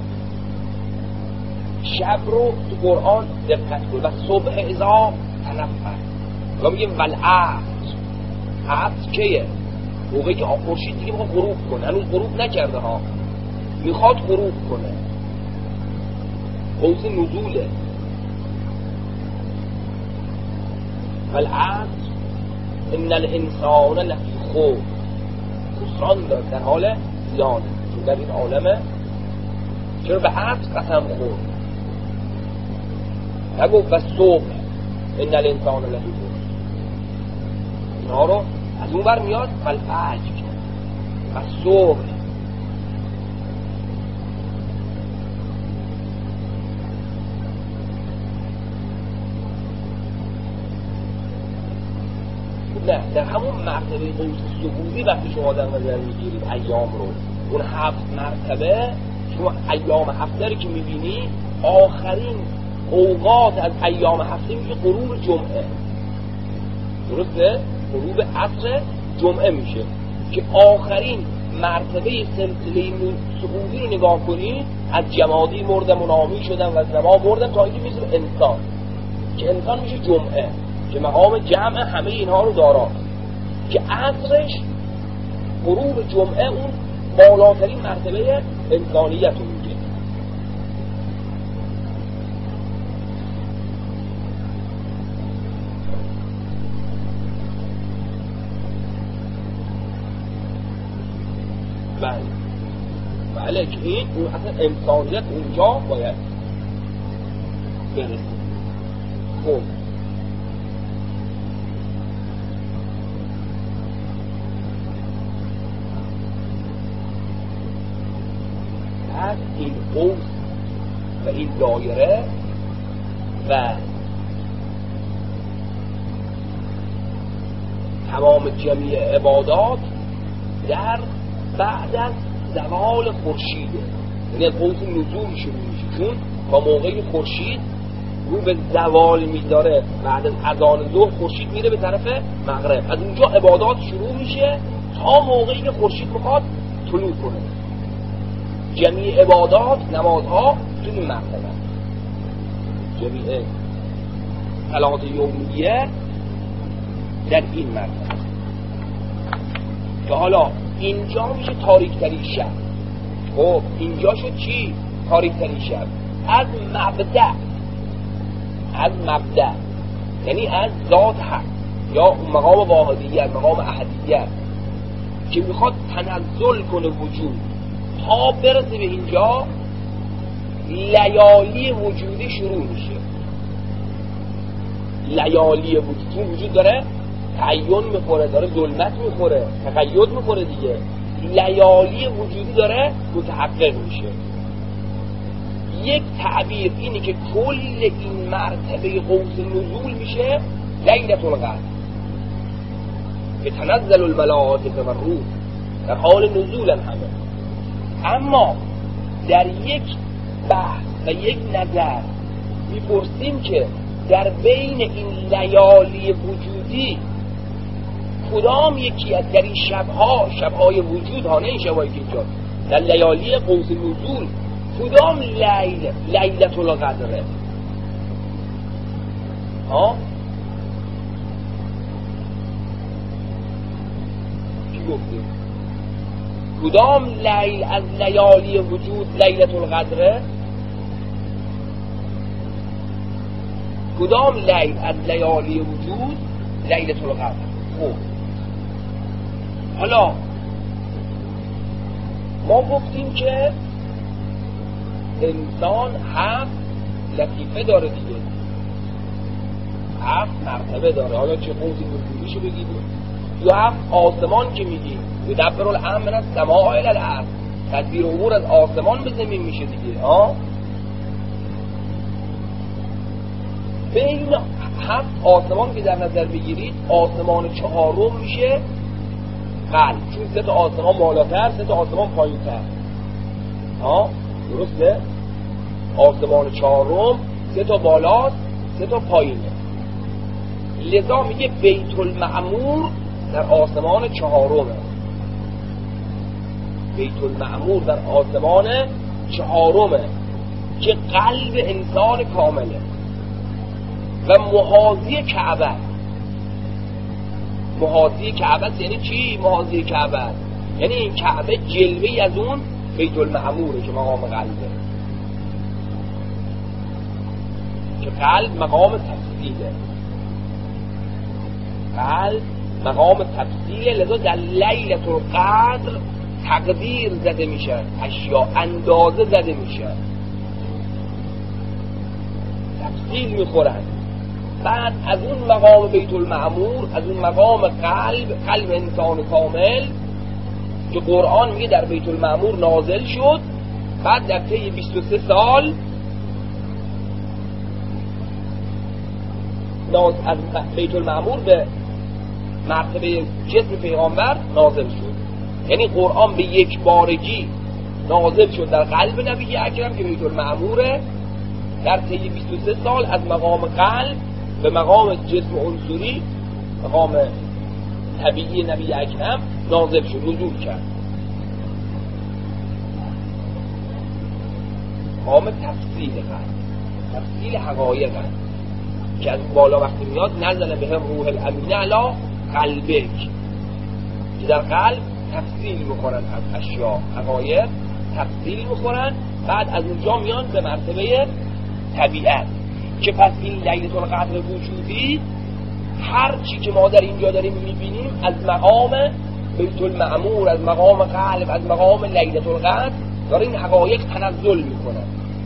شب رو تو قرآن دقت کنید و صبح اذا تنفس و میگیم والعصر. عصر کیه؟ موقعی که خورشید دیگه میخواد غروب کنه، هنوز غروب نکرده ها، میخواد غروب کنه، قوس نزوله. والعصر ان الانسان لفی خسر، خسران داره، در حال زیانه، چون در این عالمه. چرا به عصر قسم خورد؟ نگفت و صبح ان الانسان لفی خسر. اینها رو از اون بر میاد والفجر و صبح. نه، در همون مرتبه قوس صبوری وقتی شما در نظر میگیرید ایام رو، اون هفت مرتبه، شما ایام هفته رو که میبینی آخرین اوقات از ایام هفته میشه غروب جمعه، درسته؟ غروب عصر جمعه میشه که آخرین مرتبه سلسله صبوری رو نگاه کنی، از جمادی مردم و نامی شدن و زمان مردم تا اینکه میشه انسان، که انسان میشه جمعه که مقام جمع همه اینها رو دارد، که عصرش غروب جمعه اون بالاترین مرتبه انسانیت رو میگه. بله بله که این اون اصلا انسانیت اونجا باید برسه. خب از این قوس و این دایره و تمام جمعی عبادات در بعد از زوال خورشیده، یعنی از قوس نزول شروع میشه، چون با موقعی خورشید رو به زوال میداره، بعد از اذان ظهر خورشید میره به طرف مغرب، از اونجا عبادات شروع میشه تا موقعی که خورشید میخواد طلوع کنه. جمعی عبادات نمازها تو این مرتبه، جمعی صلات یومیه در این مرتبه، که حالا اینجا میشه تاریک ترین شب. خب اینجا شد چی؟ تاریک ترین شب. از مبدأ، از مبدأ یعنی از ذات حق یا مقام واحدیت، مقام احدیت که میخواد تنزل کنه وجود تا برسه به اینجا، لیالی وجودی شروع میشه. لیالی وجودی وجود داره تعین میخوره، داره ظلمت میخوره، تقید میخوره دیگه، لیالی وجودی داره متحقق میشه. یک تعبیر اینه که کل این مرتبه قوس نزول میشه لیلة القدر که تنزل الملائکه و الروح، در حال نزول همه. اما در یک بحث و یک نظر میپرسیم که در بین این لیالی وجودی کدام یکی از در این شبها، شبهای وجود ها، نه این شبهایی که اینجا در لیالی قوس نزول، کدام لیل لیلة القدره؟ ها چی گفتیم؟ کدام لیل از لیالی وجود لیلة القدره؟ کدام لیل از لیالی وجود لیلة القدر؟ خب حالا ما گفتیم که انسان هفت لطیفه داره دیگه، هفت مرتبه داره. حالا چه قوسی نزولیشو بگید یا هفت آسمان که میگیم یدبر الامر من السماء الی الارض، تدبیر امور از آسمان به زمین میشه دیگه. ها بین هفت آسمان که در نظر بگیرید، آسمان چهارم میشه قلب، چون سه تا آسمان بالاتر، سه تا آسمان پایینتر. ها درسته؟ آسمان چهارم سه تا بالاست سه تا پایینه، لذا میگه بیت المعمور در آسمان چهارمه. بیت المعمور در آسمان چهارمه که قلب انسان کامله و محاذی کعبه. محاذی کعبه یعنی چی؟ محاذی کعبه یعنی این کعبه جلوه‌ای از اون بیت المعموره که مقام قلبه، که قلب مقام تفصیله. قلب مقام تفصیله، لذا در لیلة القدر تقدیر زده میشه، اشیا اندازه زده میشه، تفصیل میخورن. بعد از اون مقام بیت المعمور، از اون مقام قلب، قلب انسان کامل که قرآن میگه در بیت المعمور نازل شد، بعد در طی بیست و سه سال از بیت المعمور به مرتبه جسم پیغامبر نازل شد. یعنی قرآن به یک بارگی نازل شد در قلب نبی اکرم که بیت المعموره، در طی بیست و سه سال از مقام قلب به مقام جسم عنصری، مقام طبیعی نبی اکرم نازل شد، نزول کرد. مقام تفصیل قلب، تفصیل حقایق قلب که از بالا وقتی میاد نزل به هم روح الامین علی قلبک، که در قلب تفصیل میکنن از اشیا، حقایق تفصیل میکنن. بعد از اونجا میان به مرتبه طبیعت، که پس این لیلة القدر وجودی هر چی که ما در اینجا داریم میبینیم از مقام بیت المعمور، از مقام قلب، از مقام لیلة القدر داره این حقایق تنزل میکنن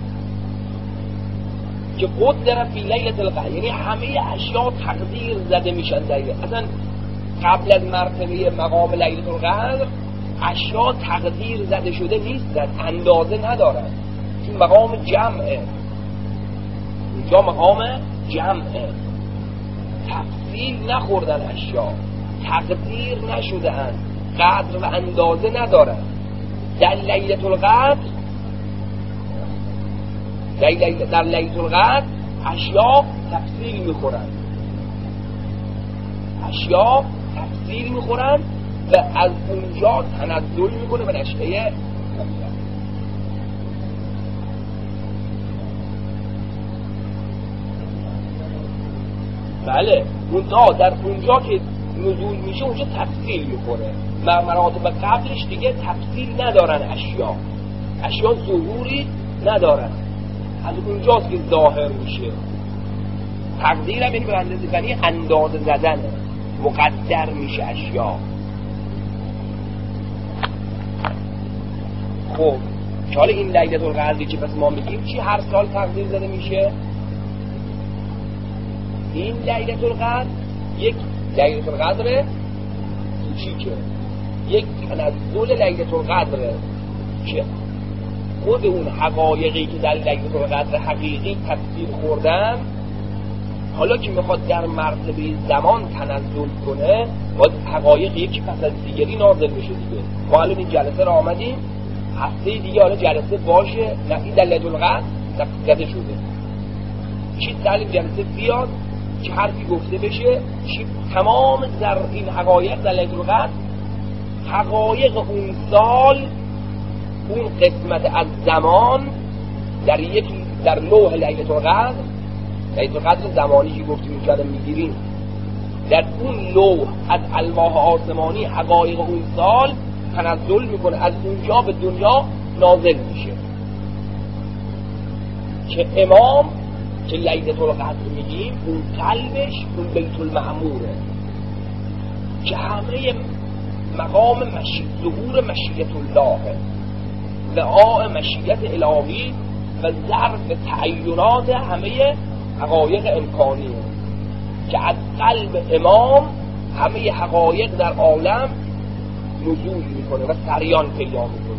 که قدر فی لیلة القدر، یعنی همه اشیا تقدیر زده میشن در این. اصلا قبل از مرتبه مقام لیلة القدر اشیا تقدیر زده شده نیستن، اندازه ندارن، چون مقام جمعه، اونجا مقام جمعه، تفصیل نخوردن اشیا، تقدیر نشده اند، قدر و اندازه ندارن. در لیلة القدر در لیلة القدر اشیا تفصیل میخورن، اشیا تفصیل میخورن و از اونجا تنزل میکنه به نشأه. بله اونجا در اونجا که نزول میشه اونجا تفصیل میکنه، مراتب قبلش دیگه تفصیل ندارن، اشیا اشیا ظهوری ندارن، از اونجاست که ظاهر میشه. تقدیر هم یعنی به اندازه زنی، اندازه زدن، مقدر میشه اشیا. خب که حالا این لیلة القدری که پس ما میگیم چی هر سال تقدیر زده میشه؟ این لیلة القدر یک لیلة القدر کوچیکه، یک تنزل لیلة القدر که خود اون حقایقی که در لیلة القدر حقیقی تفسیر خوردن، حالا که میخواد در مرتبه زمان تنزل کنه باید حقایق یکی پس از دیگری نازل بشه دیگه. ما الان این جلسه را آمدیم، هفته دیگه حالا جلسه باشه، نفی در لیلة القدر زده شده، چی در این جلسه بیاد، چه حرفی گفته بشه، چی تمام در این حقایق در لیلة القدر، حقایق اون سال، اون قسمت از زمان در یک در لوح لیلة القدر، لیلة القدر زمانی که گفتیم اینجا میگیریم، در اون لوح از الواح آسمانی حقایق اون سال تنزل میکنه، از اونجا به دنیا نازل میشه. که امام که لیلة القدر میگیم اون قلبش اون بیت المعموره که همه مقام مشی... ظهور مشیت الله، دعاء مشیت الهی و ظرف تعینات همه حقایق امکانیه که از قلب امام همه حقایق در عالم نزول میکنه و سریان پیدا میکنه،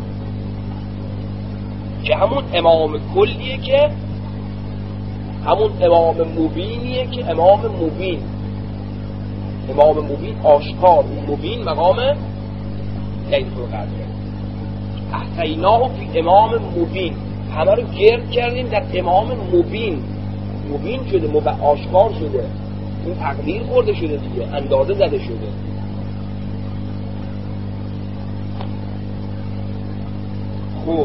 که همون امام کلیه، که همون امام مبینیه، که امام مبین، امام مبین آشکار، مبین مقام لیلة القدر. احصیناه فی امام مبین، همه رو گرد کردیم در امام مبین. مبین شده، مب... آشکار شده، این تقدیر خورده شده دیگه، اندازه زده شده. خوب،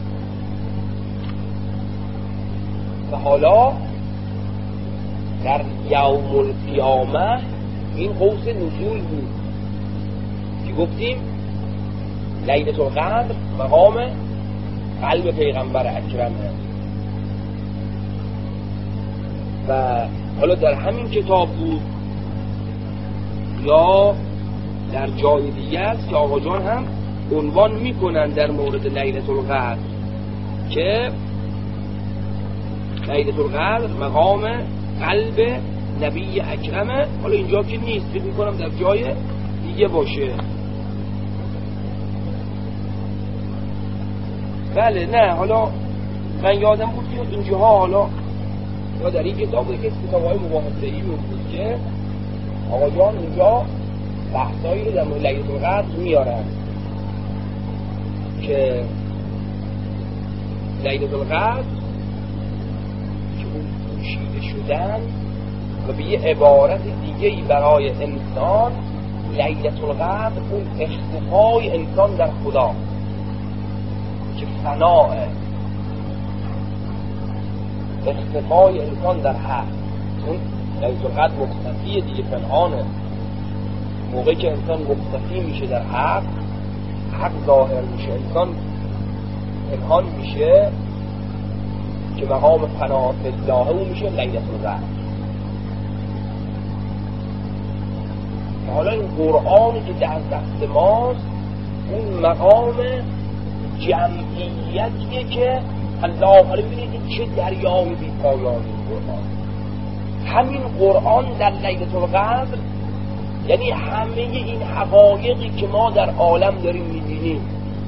و حالا در یوم القیامه این قوس نزول بود که گفتیم لیلة القدر مقام قلب پیغمبر اکرمه. و حالا در همین کتاب بود یا در جای دیگه است که آقا جان هم عنوان میکنن در مورد لیلة القدر که لیلة القدر مقام قلب نبی اکرمه. حالا اینجا که نیست، فکر میکنم در جای دیگه باشه. بله نه، حالا من یادم بود که اینجاها، حالا یا در این کتاب بود که کتاب‌های مباحثه‌ای بود که آقا جان اینجا بحثایی رو در مورد لیلة القدر میارن که لیلة القدر که اون پوشیده شدن و به یه عبارت دیگه‌ای برای انسان، لیلة القدر اون اختفای انسان در خدا که فناه، اختفای انسان در حق. اون لیلة القدر مختفیه دیگه، پنهانه. موقعی که انسان مختفی میشه در حق، حق ظاهر میشه، انسان پنهان میشه که مقام فناه الله اون میشه لیلة القدر. حالا این قرآنی که در دست ماست اون مقام جمعیتیه که الله، حالا ببینید چه دریای بی پایانی قرآن. همین قرآن در لیلة القدر یعنی همه این حقایقی که ما در عالم داریم میبینیم،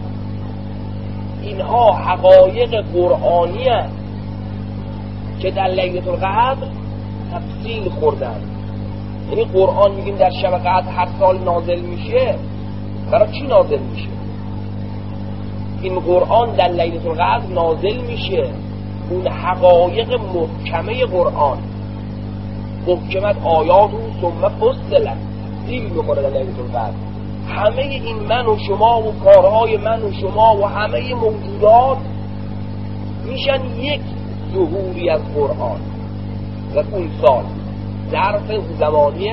اینها حقایق قرآنی هست که در لیلة القدر تفصیل خوردن. یعنی قرآن میگیم در شب قدر هر سال نازل میشه، برای چی نازل میشه؟ این قرآن در لیلة القدر نازل میشه، اون حقایق محکمه قرآن، محکمت آیات و ثم فصلت تفصیل میکنه در لیلة القدر. همه این من و شما و کارهای من و شما و همه موجودات میشن یک ظهوری از قرآن و اون سال ظرف زمانیه.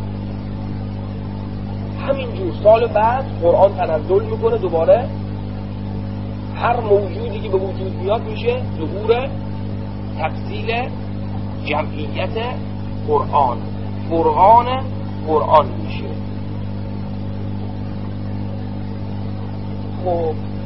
همینجور سال بعد قرآن تنزل میکنه دوباره، هر موجودی که به وجود میاد میشه ظهور تفصیل جمعیت قرآن، فرقان قرآن میشه. خب